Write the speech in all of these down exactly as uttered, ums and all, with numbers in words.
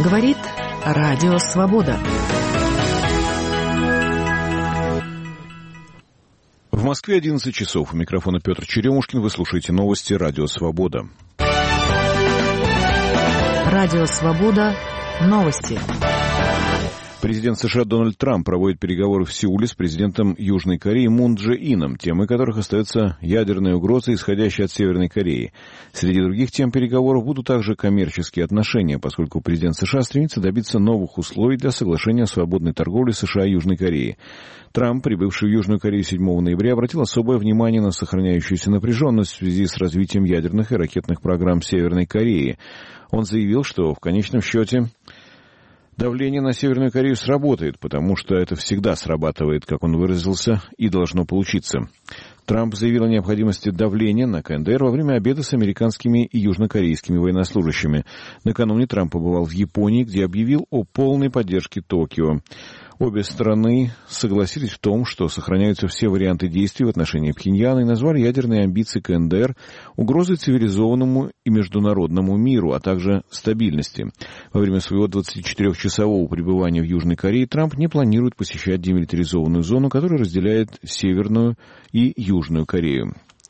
Говорит Радио Свобода. В Москве одиннадцать часов. У микрофона Петр Черемушкин. Вы слушаете новости Радио Свобода. Радио Свобода. Новости. Президент США Дональд Трамп проводит переговоры в Сеуле с президентом Южной Кореи Мун Чжэ Ином, темой которых остается ядерная угроза, исходящая от Северной Кореи. Среди других тем переговоров будут также коммерческие отношения, поскольку президент США стремится добиться новых условий для соглашения о свободной торговле США и Южной Кореи. Трамп, прибывший в Южную Корею седьмого ноября, обратил особое внимание на сохраняющуюся напряженность в связи с развитием ядерных и ракетных программ Северной Кореи. Он заявил, что в конечном счете давление на Северную Корею сработает, потому что это всегда срабатывает, как он выразился, и должно получиться. Трамп заявил о необходимости давления на КНДР во время обеда с американскими и южнокорейскими военнослужащими. Накануне Трамп побывал в Японии, где объявил о полной поддержке Токио. Обе стороны согласились в том, что сохраняются все варианты действий в отношении Пхеньяна и назвали ядерные амбиции КНДР угрозой цивилизованному и международному миру, а также стабильности. Во время своего двадцатичетырёхчасового пребывания в Южной Корее Трамп не планирует посещать демилитаризованную зону, которая разделяет Северную и Южную Корею.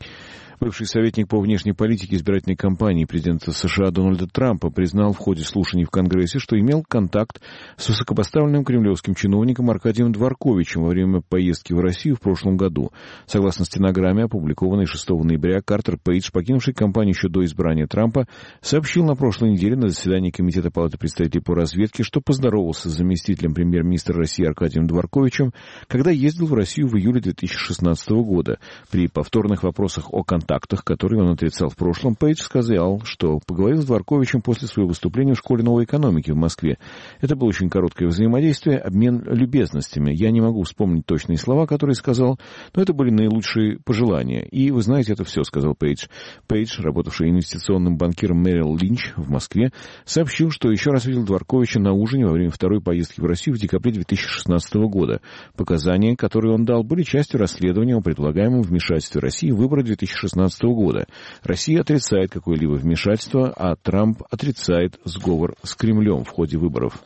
Бывший советник по внешней политике избирательной кампании президента США Дональда Трампа признал в ходе слушаний в Конгрессе, что имел контакт с высокопоставленным кремлевским чиновником Аркадием Дворковичем во время поездки в Россию в прошлом году. Согласно стенограмме, опубликованной шестого ноября, Картер Пейдж, покинувший кампанию еще до избрания Трампа, сообщил на прошлой неделе на заседании Комитета Палаты представителей по разведке, что поздоровался с заместителем премьер-министра России Аркадием Дворковичем, когда ездил в Россию в июле две тысячи шестнадцатого года. При повторных вопросах о контактах, контактах, которые он отрицал в прошлом, Пейдж сказал, что поговорил с Дворковичем после своего выступления в школе новой экономики в Москве. Это было очень короткое взаимодействие, обмен любезностями. Я не могу вспомнить точные слова, которые сказал, но это были наилучшие пожелания. И вы знаете, это все, сказал Пейдж. Пейдж, работавший инвестиционным банкиром Мерил Линч в Москве, сообщил, что еще раз видел Дворковича на ужине во время второй поездки в Россию в декабре две тысячи шестнадцатого года. Показания, которые он дал, были частью расследования о предполагаемом вмешательстве России в выборы две тысячи шестнадцатого года. Россия отрицает какое-либо вмешательство, а Трамп отрицает сговор с Кремлем в ходе выборов.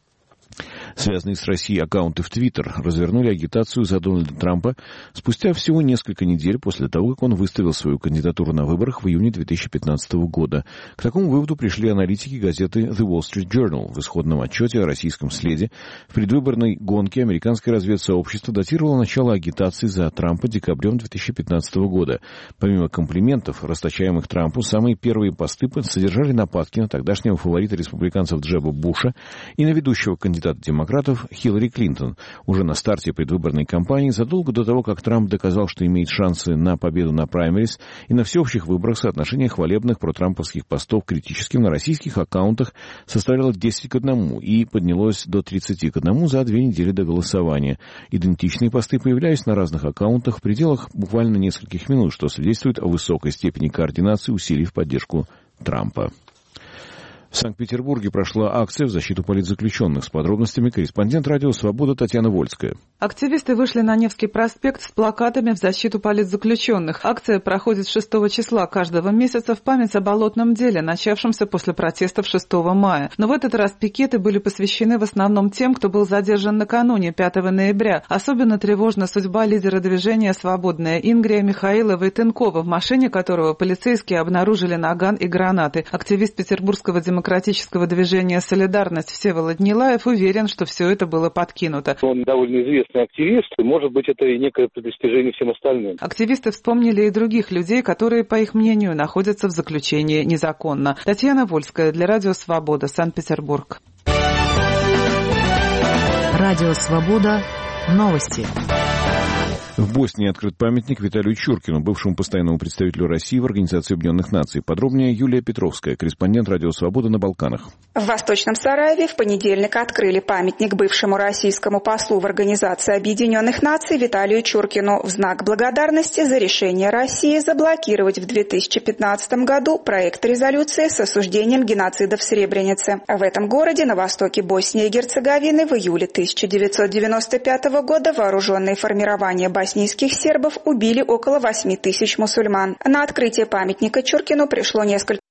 Связанные с Россией аккаунты в Твиттер развернули агитацию за Дональда Трампа спустя всего несколько недель после того, как он выставил свою кандидатуру на выборах в июне две тысячи пятнадцатого года. К такому выводу пришли аналитики газеты The Wall Street Journal. В исходном отчете о российском следе в предвыборной гонке американское разведсообщество датировало начало агитации за Трампа декабрем две тысячи пятнадцатого года. Помимо комплиментов, расточаемых Трампу, самые первые посты содержали нападки на тогдашнего фаворита республиканцев Джеба Буша и на ведущего кандидата демократов Хиллари Клинтон. Уже на старте предвыборной кампании, задолго до того, как Трамп доказал, что имеет шансы на победу на праймерис и на всеобщих выборах, соотношение хвалебных протрамповских постов критическим на российских аккаунтах составляло десять к одному и поднялось до тридцати к одному за две недели до голосования. Идентичные посты появлялись на разных аккаунтах в пределах буквально нескольких минут, что свидетельствует о высокой степени координации усилий в поддержку Трампа. В Санкт-Петербурге прошла акция в защиту политзаключенных. С подробностями корреспондент Радио Свобода Татьяна Вольская. Активисты вышли на Невский проспект с плакатами в защиту политзаключенных. Акция проходит шестого числа каждого месяца в память о болотном деле, начавшемся после протестов шестого мая. Но в этот раз пикеты были посвящены в основном тем, кто был задержан накануне, пятого ноября. Особенно тревожна судьба лидера движения «Свободная Ингрия» Михаила Войтенкова, в машине которого полицейские обнаружили наган и гранаты. Активист Петербургского демократического демократического движения «Солидарность» Всеволод Нилаев уверен, что все это было подкинуто. Он довольно известный активист, и, может быть, это и некое предостережение всем остальным. Активисты вспомнили и других людей, которые, по их мнению, находятся в заключении незаконно. Татьяна Вольская для Радио Свобода, Санкт-Петербург. Радио Свобода. Новости. В Боснии открыт памятник Виталию Чуркину, бывшему постоянному представителю России в Организации Объединенных Наций. Подробнее Юлия Петровская, корреспондент Радио Свобода на Балканах. В Восточном Сараеве в понедельник открыли памятник бывшему российскому послу в Организации Объединенных Наций Виталию Чуркину в знак благодарности за решение России заблокировать в две тысячи пятнадцатом году проект резолюции с осуждением геноцида в Сребренице. В этом городе на востоке Боснии и Герцеговины в июле тысяча девятьсот девяносто пятого года вооруженные формирования боснийских сербов убили около восьми тысяч мусульман. На открытие памятника Чуркину пришло несколько